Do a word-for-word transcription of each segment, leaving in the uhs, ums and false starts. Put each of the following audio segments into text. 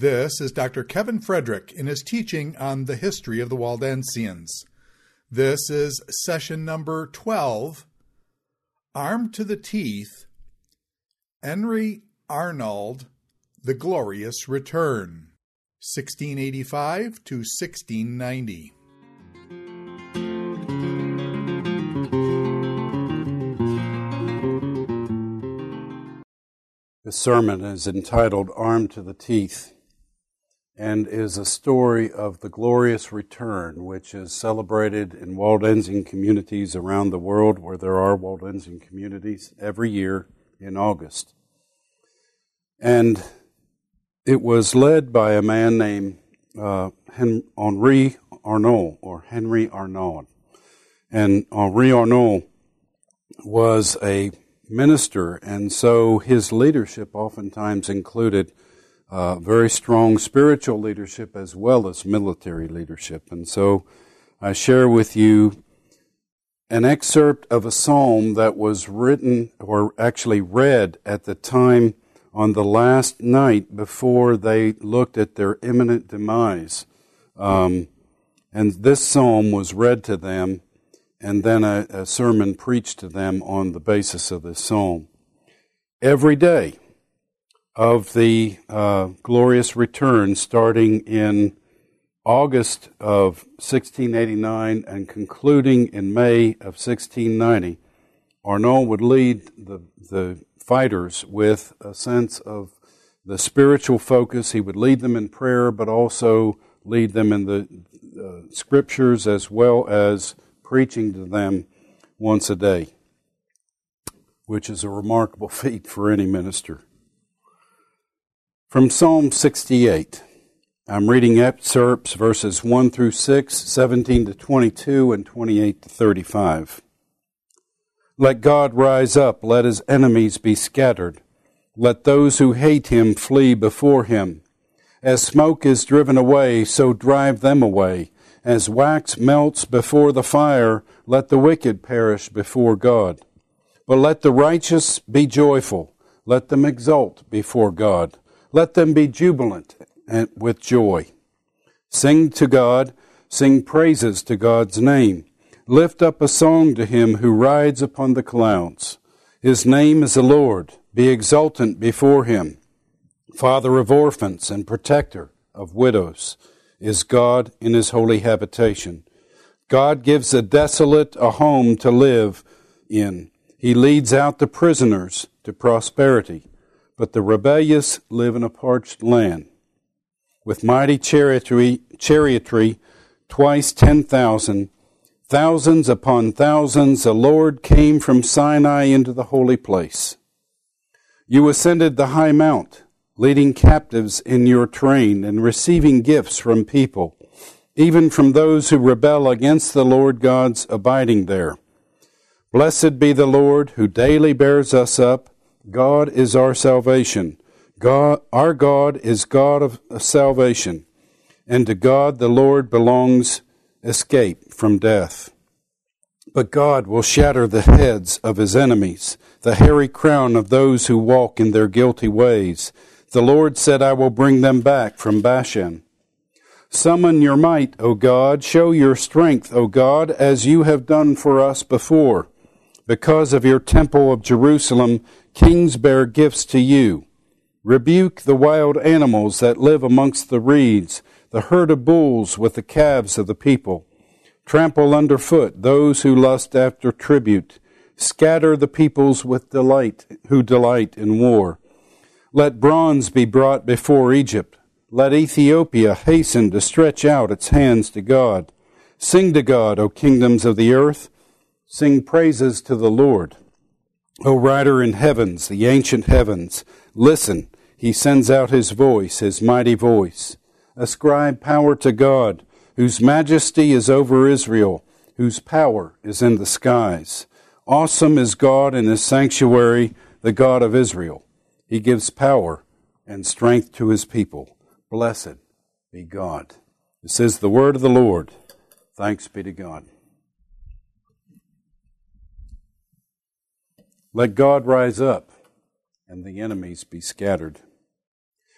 This is Doctor Kevin Frederick in his teaching on the history of the Waldensians. This is session number twelve, Armed to the Teeth, Henry Arnauld, The Glorious Return, sixteen eighty-five to sixteen ninety. The sermon is entitled Armed to the Teeth and is a story of the glorious return, which is celebrated in Waldensian communities around the world, where there are Waldensian communities, every year in August. And it was led by a man named uh, Henry Arnauld, or Henry Arnauld. And Henry Arnauld was a minister, and so his leadership oftentimes included uh, very strong spiritual leadership as well as military leadership. And so I share with you an excerpt of a psalm that was written, or actually read, at the time on the last night before they looked at their imminent demise. Um, and this psalm was read to them, and then a, a sermon preached to them on the basis of this psalm. Every day of the uh, glorious return, starting in August of sixteen eighty-nine and concluding in May of sixteen ninety, Arnauld would lead the, the fighters with a sense of the spiritual focus. He would lead them in prayer, but also lead them in the uh, scriptures, as well as preaching to them once a day, which is a remarkable feat for any minister. From Psalm sixty-eight, I'm reading excerpts verses one through six, seventeen to twenty-two, and twenty-eight to thirty-five. Let God rise up, let his enemies be scattered. Let those who hate him flee before him. As smoke is driven away, so drive them away. As wax melts before the fire, let the wicked perish before God. But let the righteous be joyful. Let them exult before God. Let them be jubilant and with joy. Sing to God, sing praises to God's name. Lift up a song to him who rides upon the clouds. His name is the Lord. Be exultant before him. Father of orphans and protector of widows is God in his holy habitation. God gives the desolate a home to live in. He leads out the prisoners to prosperity, but the rebellious live in a parched land. With mighty chariotry, chariotry twice ten thousand, thousands upon thousands, the Lord came from Sinai into the holy place. You ascended the high mount, leading captives in your train and receiving gifts from people, even from those who rebel against the Lord God's abiding there. Blessed be the Lord who daily bears us up. God is our salvation. God, our God is God of salvation, and to God the Lord belongs escape from death. But God will shatter the heads of his enemies, the hairy crown of those who walk in their guilty ways. The Lord said, I will bring them back from Bashan. Summon your might, O God. Show your strength, O God, as you have done for us before. Because of your temple of Jerusalem, kings bear gifts to you. Rebuke the wild animals that live amongst the reeds, the herd of bulls with the calves of the people. Trample underfoot those who lust after tribute. Scatter the peoples with delight, who delight in war. Let bronze be brought before Egypt. Let Ethiopia hasten to stretch out its hands to God. Sing to God, O kingdoms of the earth. Sing praises to the Lord. O rider in heavens, the ancient heavens, listen. He sends out his voice, his mighty voice. Ascribe power to God, whose majesty is over Israel, whose power is in the skies. Awesome is God in his sanctuary, the God of Israel. He gives power and strength to his people. Blessed be God. This is the word of the Lord. Thanks be to God. Let God rise up and the enemies be scattered.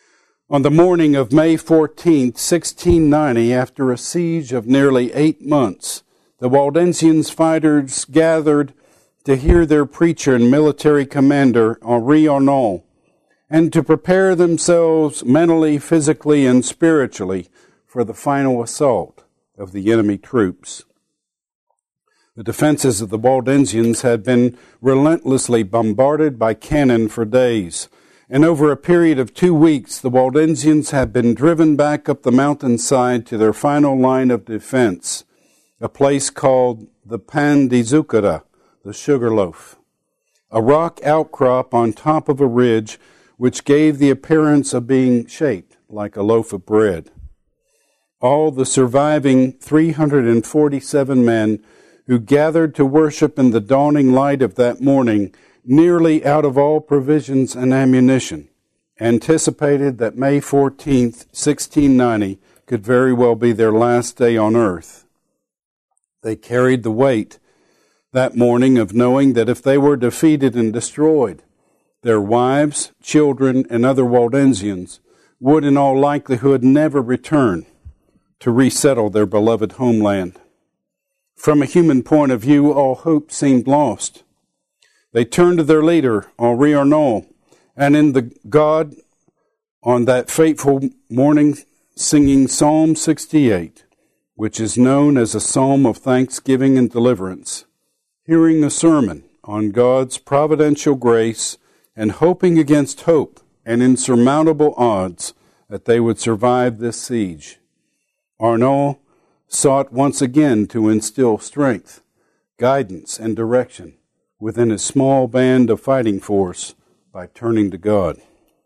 On the morning of May fourteenth, sixteen ninety, after a siege of nearly eight months, the Waldensians fighters gathered to hear their preacher and military commander, Henri Arnauld, and to prepare themselves mentally, physically, and spiritually for the final assault of the enemy troops. The defenses of the Waldensians had been relentlessly bombarded by cannon for days, and over a period of two weeks, the Waldensians had been driven back up the mountainside to their final line of defense, a place called the Pan de Zucchera, the Sugarloaf, a rock outcrop on top of a ridge which gave the appearance of being shaped like a loaf of bread. All the surviving three hundred forty-seven men who gathered to worship in the dawning light of that morning, nearly out of all provisions and ammunition, anticipated that May fourteenth, sixteen ninety could very well be their last day on earth. They carried the weight that morning of knowing that if they were defeated and destroyed, their wives, children, and other Waldensians would in all likelihood never return to resettle their beloved homeland. From a human point of view, all hope seemed lost. They turned to their leader, Henri Arnauld, and in the God on that fateful morning singing Psalm sixty-eight, which is known as a psalm of thanksgiving and deliverance, hearing a sermon on God's providential grace and hoping against hope and insurmountable odds that they would survive this siege, Arnauld sought once again to instill strength, guidance, and direction within his small band of fighting force by turning to God.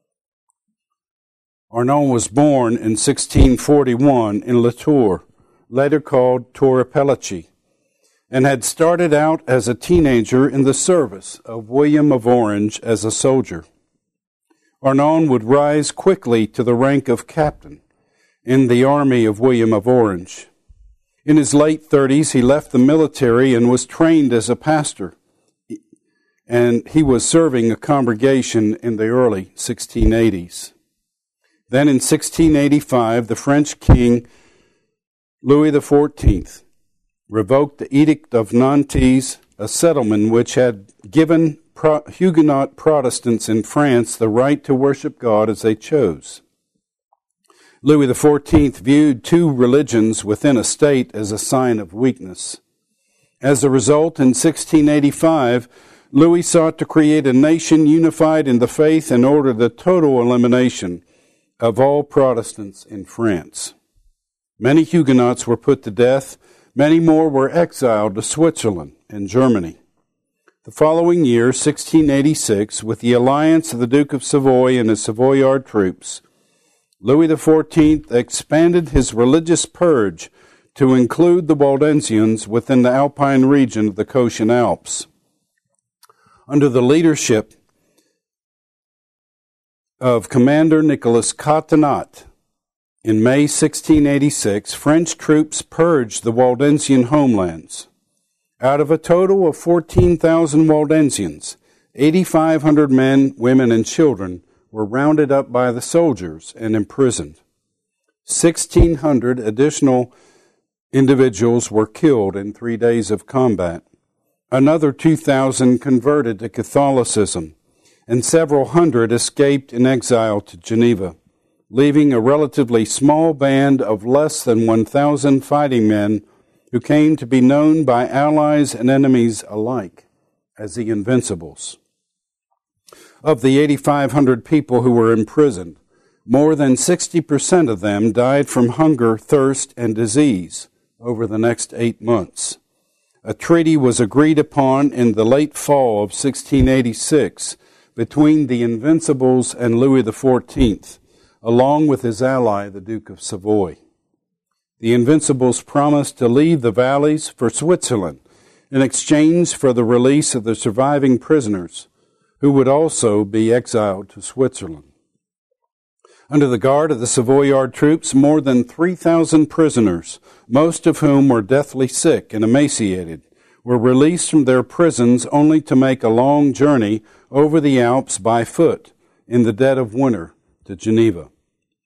Arnauld was born in sixteen forty-one in La Tour, later called Torrepellici, and had started out as a teenager in the service of William of Orange as a soldier. Arnauld would rise quickly to the rank of captain in the army of William of Orange. In his late thirties, he left the military and was trained as a pastor, and he was serving a congregation in the early sixteen eighties. Then in sixteen eighty-five, the French king Louis the fourteenth revoked the Edict of Nantes, a settlement which had given Pro- Huguenot Protestants in France the right to worship God as they chose. Louis the fourteenth viewed two religions within a state as a sign of weakness. As a result, in sixteen eighty-five, Louis sought to create a nation unified in the faith and ordered the total elimination of all Protestants in France. Many Huguenots were put to death. Many more were exiled to Switzerland and Germany. The following year, sixteen eighty-six, with the alliance of the Duke of Savoy and his Savoyard troops, Louis the fourteenth expanded his religious purge to include the Waldensians within the Alpine region of the Cottian Alps. Under the leadership of Commander Nicolas Catinat, in May sixteen eighty-six, French troops purged the Waldensian homelands. Out of a total of fourteen thousand Waldensians, eight thousand five hundred men, women, and children were rounded up by the soldiers and imprisoned. sixteen hundred additional individuals were killed in three days of combat. Another two thousand converted to Catholicism, and several hundred escaped in exile to Geneva, leaving a relatively small band of less than one thousand fighting men who came to be known by allies and enemies alike as the Invincibles. Of the eight thousand five hundred people who were imprisoned, more than sixty percent of them died from hunger, thirst, and disease over the next eight months. A treaty was agreed upon in the late fall of sixteen eighty-six between the Invincibles and Louis the fourteenth, along with his ally, the Duke of Savoy. The Invincibles promised to leave the valleys for Switzerland in exchange for the release of the surviving prisoners, who would also be exiled to Switzerland. Under the guard of the Savoyard troops, more than three thousand prisoners, most of whom were deathly sick and emaciated, were released from their prisons only to make a long journey over the Alps by foot in the dead of winter to Geneva.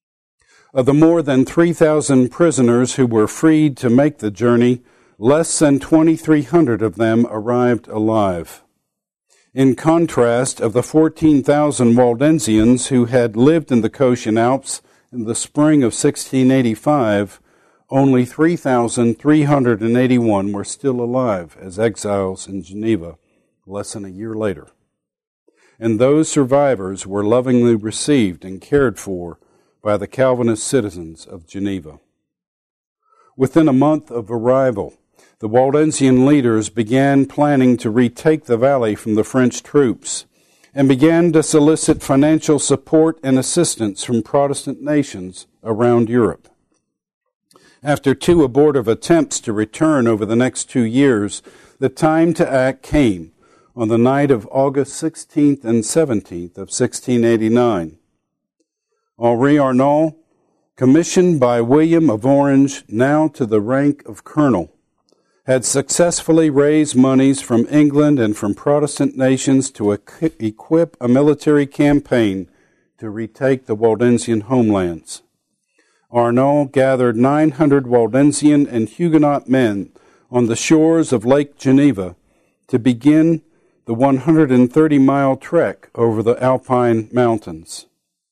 Of the more than three thousand prisoners who were freed to make the journey, less than twenty-three hundred of them arrived alive. In contrast, of the fourteen thousand Waldensians who had lived in the Cottian Alps in the spring of sixteen eighty-five, only three thousand three hundred eighty-one were still alive as exiles in Geneva less than a year later. And those survivors were lovingly received and cared for by the Calvinist citizens of Geneva. Within a month of arrival, the Waldensian leaders began planning to retake the valley from the French troops and began to solicit financial support and assistance from Protestant nations around Europe. After two abortive attempts to return over the next two years, the time to act came on the night of August sixteenth and seventeenth of sixteen eighty-nine. Henri Arnauld, commissioned by William of Orange, now to the rank of colonel, had successfully raised monies from England and from Protestant nations to equip a military campaign to retake the Waldensian homelands. Arnauld gathered nine hundred Waldensian and Huguenot men on the shores of Lake Geneva to begin the one hundred thirty mile trek over the Alpine mountains.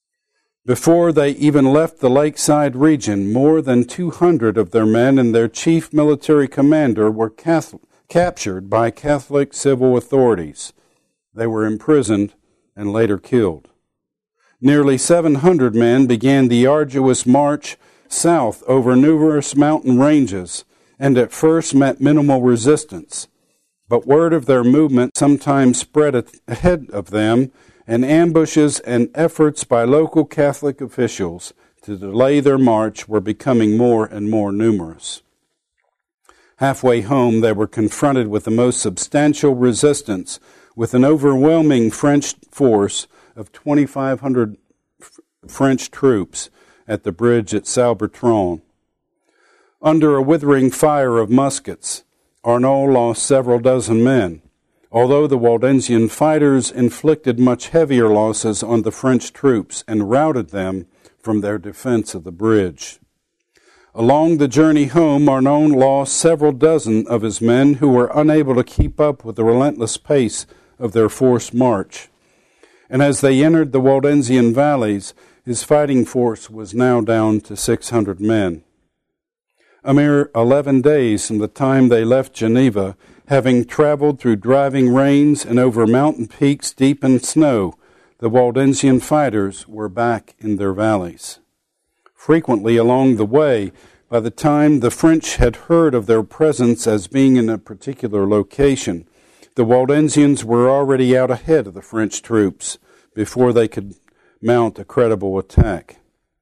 Before they even left the lakeside region, more than two hundred of their men and their chief military commander were Catholic, captured by Catholic civil authorities. They were imprisoned and later killed. Nearly seven hundred men began the arduous march south over numerous mountain ranges and at first met minimal resistance. But word of their movement sometimes spread ahead of them, and ambushes and efforts by local Catholic officials to delay their march were becoming more and more numerous. Halfway home, they were confronted with the most substantial resistance, with an overwhelming French force of twenty-five hundred f- French troops at the bridge at Saint-Bertrand. Under a withering fire of muskets, Arnauld lost several dozen men, although the Waldensian fighters inflicted much heavier losses on the French troops and routed them from their defense of the bridge. Along the journey home, Arnauld lost several dozen of his men who were unable to keep up with the relentless pace of their forced march. And as they entered the Waldensian valleys, his fighting force was now down to six hundred men. A mere eleven days from the time they left Geneva, having traveled through driving rains and over mountain peaks deep in snow, the Waldensian fighters were back in their valleys. Frequently along the way, by the time the French had heard of their presence as being in a particular location, the Waldensians were already out ahead of the French troops before they could mount a credible attack.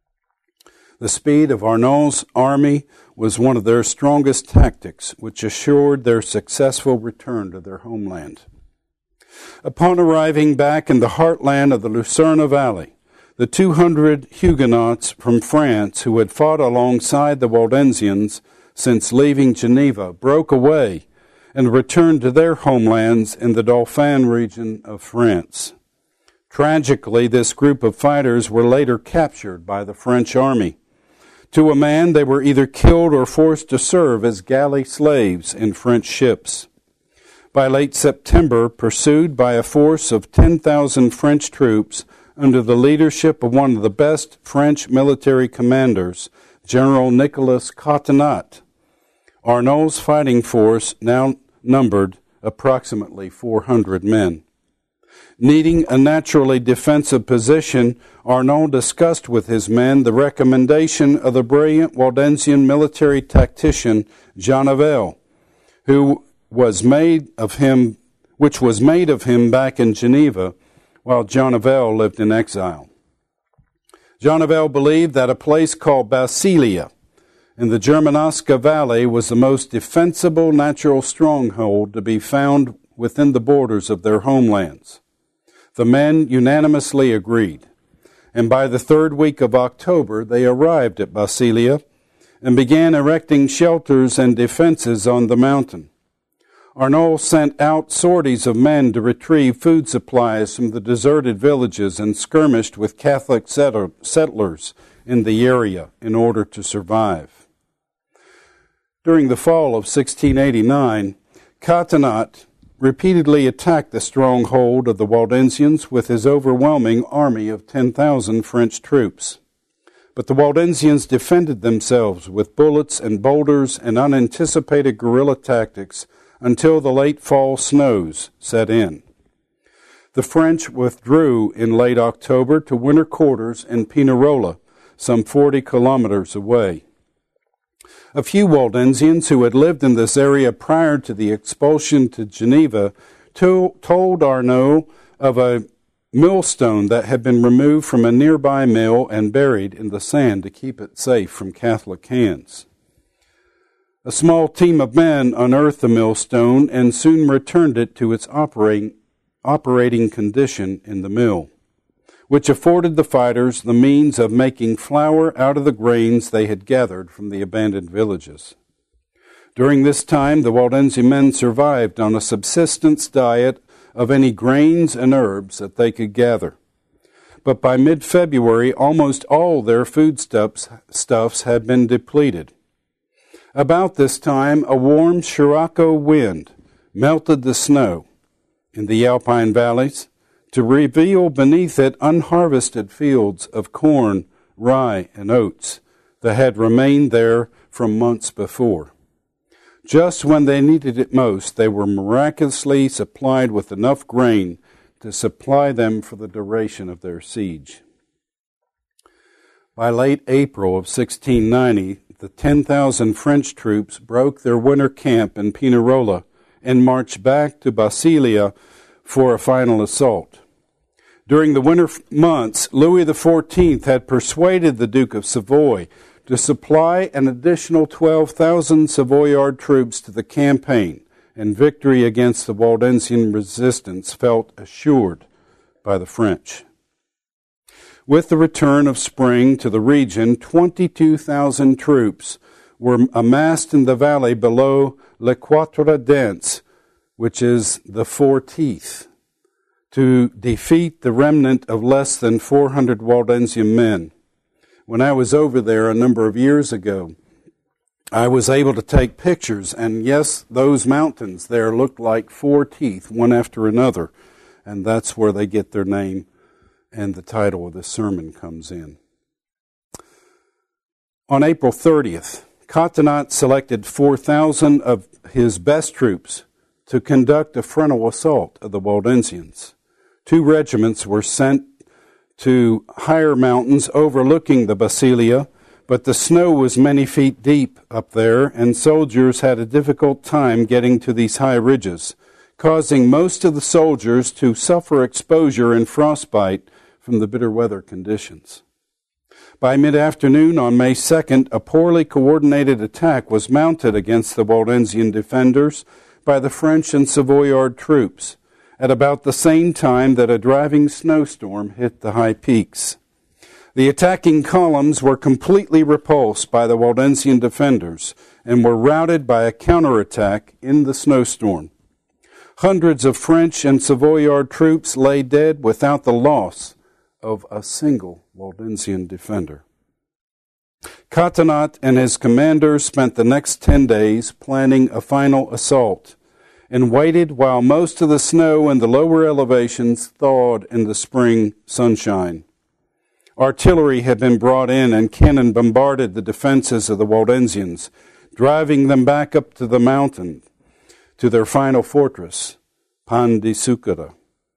The speed of Arnauld's army was one of their strongest tactics, which assured their successful return to their homeland. Upon arriving back in the heartland of the Lucerne Valley, the two hundred Huguenots from France who had fought alongside the Waldensians since leaving Geneva broke away and returned to their homelands in the Dauphin region of France. Tragically, this group of fighters were later captured by the French army. To a man, they were either killed or forced to serve as galley slaves in French ships. By late September, pursued by a force of ten thousand French troops under the leadership of one of the best French military commanders, General Nicolas Catinat, Arnauld's fighting force now numbered approximately four hundred men. Needing a naturally defensive position, Arnauld discussed with his men the recommendation of the brilliant Waldensian military tactician Jeannevel, who was made of him, which was made of him back in Geneva, while Jeannevel lived in exile. Jeannevel believed that a place called Basilia in the Germanosca Valley was the most defensible natural stronghold to be found within the borders of their homelands. The men unanimously agreed, and by the third week of October they arrived at Basilia and began erecting shelters and defenses on the mountain. Arnauld sent out sorties of men to retrieve food supplies from the deserted villages and skirmished with Catholic settlers in the area in order to survive. During the fall of sixteen eighty-nine, Catinat repeatedly attacked the stronghold of the Waldensians with his overwhelming army of ten thousand French troops. But the Waldensians defended themselves with bullets and boulders and unanticipated guerrilla tactics until the late fall snows set in. The French withdrew in late October to winter quarters in Pinerolo, some forty kilometers away. A few Waldensians who had lived in this area prior to the expulsion to Geneva to- told Arnaud of a millstone that had been removed from a nearby mill and buried in the sand to keep it safe from Catholic hands. A small team of men unearthed the millstone and soon returned it to its operating, operating condition in the mill, which afforded the fighters the means of making flour out of the grains they had gathered from the abandoned villages. During this time, the Waldensian men survived on a subsistence diet of any grains and herbs that they could gather. But by mid-February, almost all their foodstuffs stuffs had been depleted. About this time, a warm Scirocco wind melted the snow in the alpine valleys to reveal beneath it unharvested fields of corn, rye, and oats that had remained there from months before. Just when they needed it most, they were miraculously supplied with enough grain to supply them for the duration of their siege. By late April of sixteen ninety, the ten thousand French troops broke their winter camp in Pinerolo and marched back to Basilia for a final assault. During the winter months, Louis the fourteenth had persuaded the Duke of Savoy to supply an additional twelve thousand Savoyard troops to the campaign, and victory against the Waldensian resistance felt assured by the French. With the return of spring to the region, twenty-two thousand troops were amassed in the valley below Les Quatre Dents, which is the Four Teeth, to defeat the remnant of less than four hundred Waldensian men. When I was over there a number of years ago, I was able to take pictures, and yes, those mountains there looked like four teeth, one after another, and that's where they get their name, and the title of this sermon comes in. On April thirtieth, Catinat selected four thousand of his best troops to conduct a frontal assault of the Waldensians. Two regiments were sent to higher mountains overlooking the Basilia, but the snow was many feet deep up there, and soldiers had a difficult time getting to these high ridges, causing most of the soldiers to suffer exposure and frostbite from the bitter weather conditions. By mid-afternoon on May second, a poorly coordinated attack was mounted against the Waldensian defenders by the French and Savoyard troops, at about the same time that a driving snowstorm hit the high peaks. The attacking columns were completely repulsed by the Waldensian defenders and were routed by a counterattack in the snowstorm. Hundreds of French and Savoyard troops lay dead without the loss of a single Waldensian defender. Catinat and his commanders spent the next ten days planning a final assault and waited while most of the snow in the lower elevations thawed in the spring sunshine. Artillery had been brought in and cannon bombarded the defenses of the Waldensians, driving them back up to the mountain, to their final fortress, Pan di Sucera.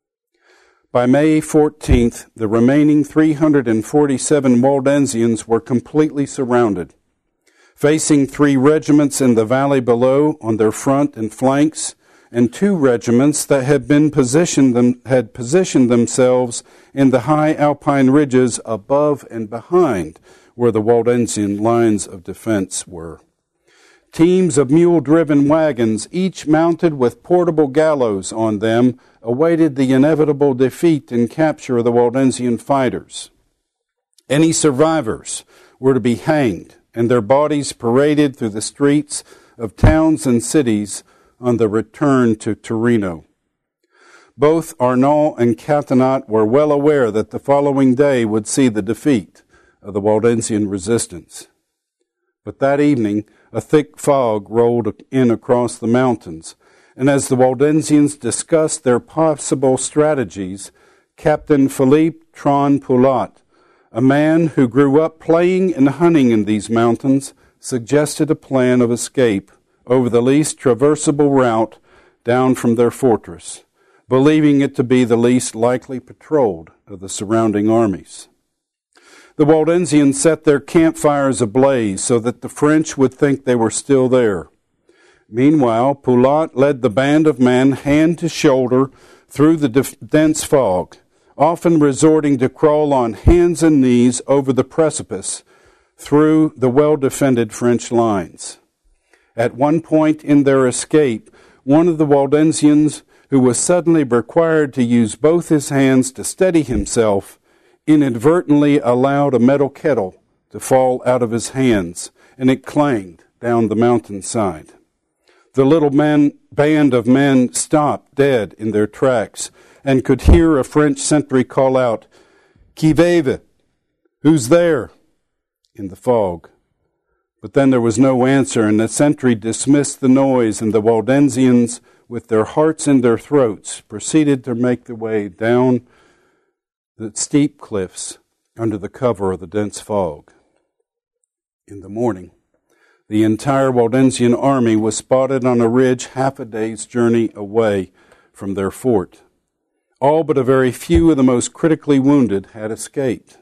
By May fourteenth, the remaining three hundred forty-seven Waldensians were completely surrounded. Facing three regiments in the valley below on their front and flanks, and two regiments that had been positioned them had positioned themselves in the high alpine ridges above and behind where the Waldensian lines of defense were. Teams of mule-driven wagons, each mounted with portable gallows on them, awaited the inevitable defeat and capture of the Waldensian fighters. Any survivors were to be hanged, and their bodies paraded through the streets of towns and cities on the return to Torino. Both Arnaud and Catinat were well aware that the following day would see the defeat of the Waldensian resistance. But that evening, a thick fog rolled in across the mountains, and as the Waldensians discussed their possible strategies, Captain Philippe Tron Poulat, a man who grew up playing and hunting in these mountains, suggested a plan of escape over the least traversable route down from their fortress, believing it to be the least likely patrolled of the surrounding armies. The Waldensians set their campfires ablaze so that the French would think they were still there. Meanwhile, Poulat led the band of men hand to shoulder through the dense fog, often resorting to crawl on hands and knees over the precipice through the well-defended French lines. At one point in their escape, one of the Waldensians, who was suddenly required to use both his hands to steady himself, inadvertently allowed a metal kettle to fall out of his hands, and it clanged down the mountainside. The little man, band of men stopped dead in their tracks and could hear a French sentry call out, "Qui vive? Who's there?" in the fog. But then there was no answer, and the sentry dismissed the noise, and the Waldensians, with their hearts in their throats, proceeded to make their way down the steep cliffs under the cover of the dense fog. In the morning, the entire Waldensian army was spotted on a ridge half a day's journey away from their fort. All but a very few of the most critically wounded had escaped.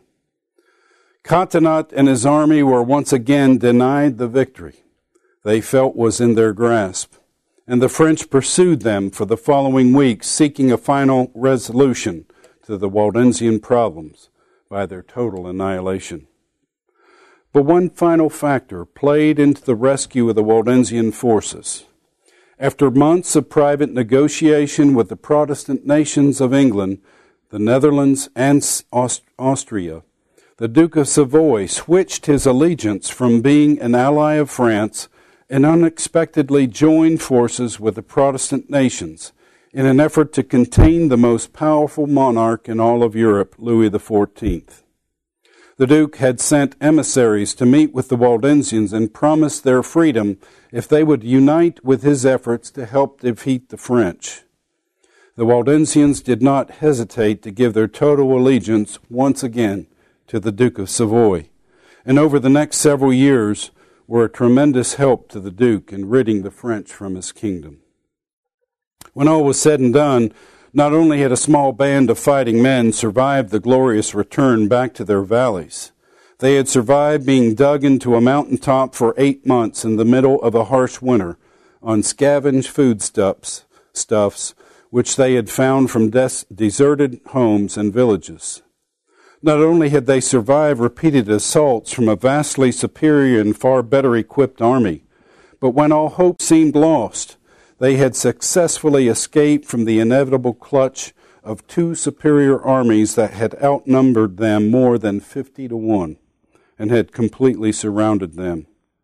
Catinat and his army were once again denied the victory they felt was in their grasp, and the French pursued them for the following weeks, seeking a final resolution to the Waldensian problems by their total annihilation. But one final factor played into the rescue of the Waldensian forces. After months of private negotiation with the Protestant nations of England, the Netherlands, and Aust- Austria, the Duke of Savoy switched his allegiance from being an ally of France and unexpectedly joined forces with the Protestant nations in an effort to contain the most powerful monarch in all of Europe, Louis the fourteenth. The Duke had sent emissaries to meet with the Waldensians and promised their freedom if they would unite with his efforts to help defeat the French. The Waldensians did not hesitate to give their total allegiance once again to the Duke of Savoy, and over the next several years were a tremendous help to the Duke in ridding the French from his kingdom. When all was said and done, not only had a small band of fighting men survived the glorious return back to their valleys, they had survived being dug into a mountaintop for eight months in the middle of a harsh winter on scavenged foodstuffs, stuffs, which they had found from des- deserted homes and villages. Not only had they survived repeated assaults from a vastly superior and far better equipped army, but when all hope seemed lost, they had successfully escaped from the inevitable clutch of two superior armies that had outnumbered them more than fifty to one and had completely surrounded them.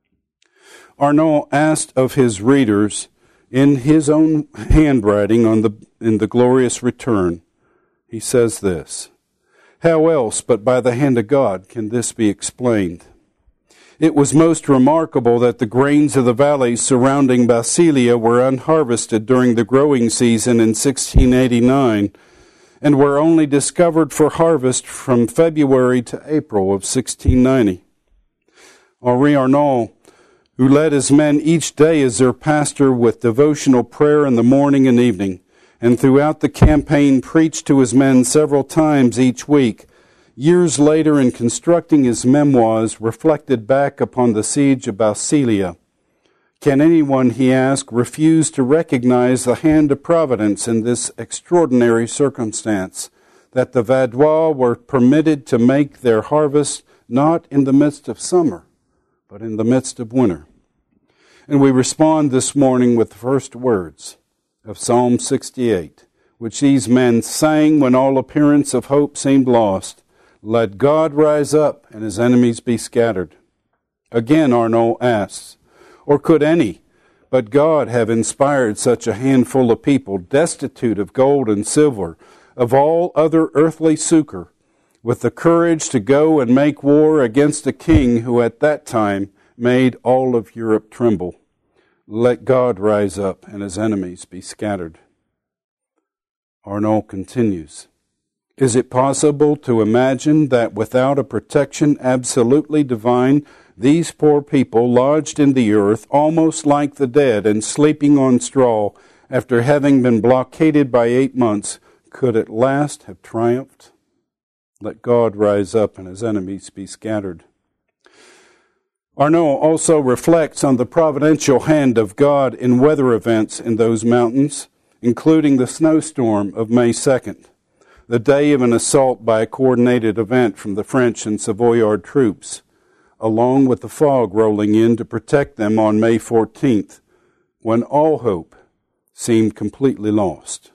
Arnauld asked of his readers, in his own handwriting on the in the glorious return, he says this, "How else but by the hand of God can this be explained? It was most remarkable that the grains of the valleys surrounding Basilia were unharvested during the growing season in sixteen eighty-nine and were only discovered for harvest from February to April of sixteen ninety. Henri Arnauld, who led his men each day as their pastor with devotional prayer in the morning and evening, and throughout the campaign preached to his men several times each week, years later, in constructing his memoirs, reflected back upon the siege of Basilia. Can anyone, he asked, refuse to recognize the hand of Providence in this extraordinary circumstance, that the Vaudois were permitted to make their harvest not in the midst of summer, but in the midst of winter? And we respond this morning with the first words of Psalm sixty-eight, which these men sang when all appearance of hope seemed lost. Let God rise up and his enemies be scattered. Again, Arnauld asks, or could any but God have inspired such a handful of people, destitute of gold and silver, of all other earthly succor, with the courage to go and make war against a king who at that time made all of Europe tremble. Let God rise up and his enemies be scattered. Arnold continues, is it possible to imagine that without a protection absolutely divine, these poor people lodged in the earth almost like the dead and sleeping on straw after having been blockaded by eight months could at last have triumphed? Let God rise up and his enemies be scattered. Arnaud also reflects on the providential hand of God in weather events in those mountains, including the snowstorm of May second, the day of an assault by a coordinated event from the French and Savoyard troops, along with the fog rolling in to protect them on May fourteenth, when all hope seemed completely lost.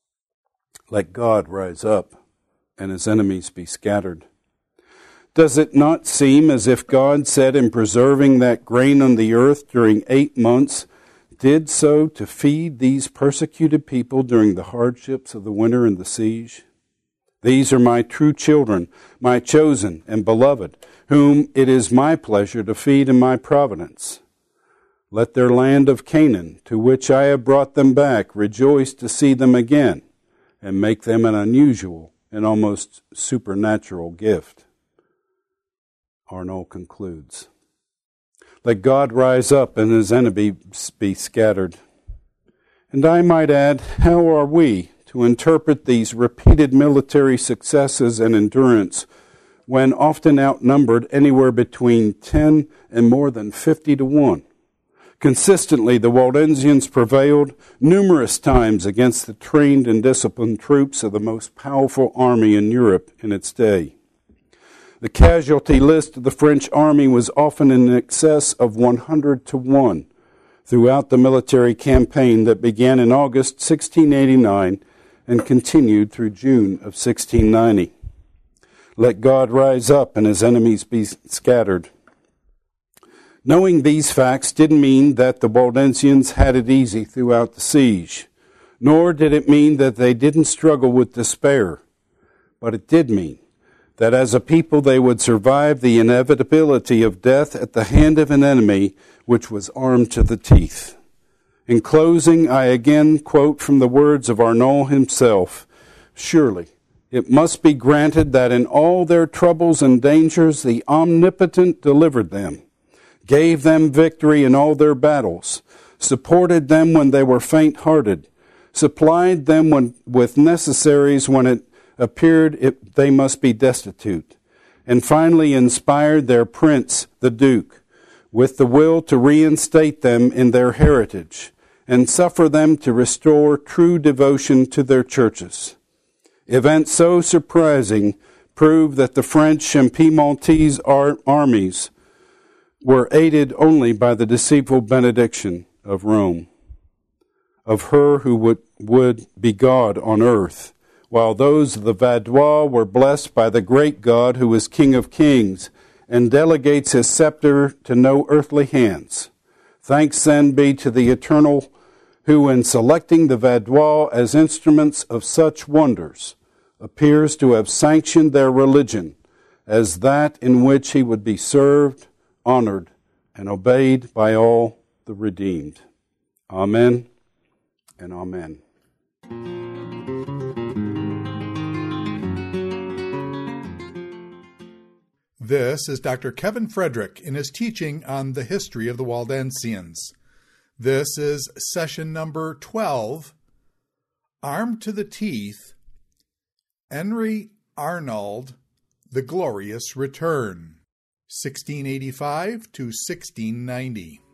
Let God rise up and his enemies be scattered. Does it not seem as if God said in preserving that grain on the earth during eight months, did so to feed these persecuted people during the hardships of the winter and the siege? These are my true children, my chosen and beloved, whom it is my pleasure to feed in my providence. Let their land of Canaan, to which I have brought them back, rejoice to see them again, and make them an unusual and almost supernatural gift. Arnaud concludes, let God rise up and his enemies be scattered. And I might add, how are we to interpret these repeated military successes and endurance when often outnumbered anywhere between ten and more than fifty to one? Consistently, the Waldensians prevailed numerous times against the trained and disciplined troops of the most powerful army in Europe in its day. The casualty list of the French army was often in excess of one hundred to one throughout the military campaign that began in August sixteen eighty-nine and continued through June of sixteen ninety. Let God rise up and his enemies be scattered. Knowing these facts didn't mean that the Waldensians had it easy throughout the siege, nor did it mean that they didn't struggle with despair, but it did mean that as a people they would survive the inevitability of death at the hand of an enemy which was armed to the teeth. In closing, I again quote from the words of Arnaud himself, surely it must be granted that in all their troubles and dangers the Omnipotent delivered them, gave them victory in all their battles, supported them when they were faint-hearted, supplied them when, with necessaries when it appeared it, they must be destitute, and finally inspired their prince, the Duke, with the will to reinstate them in their heritage and suffer them to restore true devotion to their churches. Events so surprising prove that the French and Piedmontese ar- armies were aided only by the deceitful benediction of Rome, of her who would, would be God on earth, while those of the Vaudois were blessed by the great God who is King of kings and delegates his scepter to no earthly hands. Thanks then be to the Eternal, who in selecting the Vaudois as instruments of such wonders appears to have sanctioned their religion as that in which he would be served, honored, and obeyed by all the redeemed. Amen and amen. This is Doctor Kevin Frederick in his teaching on the history of the Waldensians. This is session number twelve, Armed to the Teeth, Henry Arnauld, The Glorious Return, sixteen eighty-five to sixteen ninety.